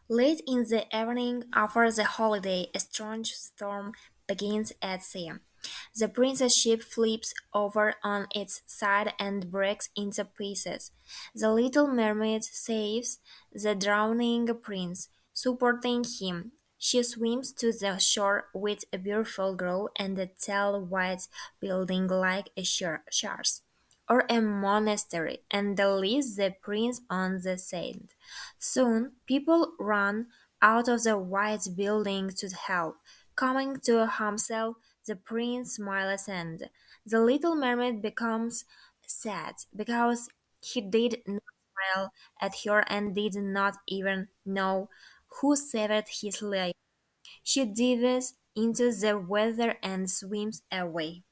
Late in the evening after the holiday, a strong storm begins at sea. The princess ship flips over on its side and breaks into pieces. The little mermaid saves the drowning prince, supporting him. She swims to the shore with a beautiful grove and a tall white building like a church or a monastery and leaves the prince on the sand. Soon people run out of the white building to help. Coming to himself, the prince smiles and the little mermaid becomes sad because he did not smile at her and did not even know who saved his life. She dives into the water and swims away.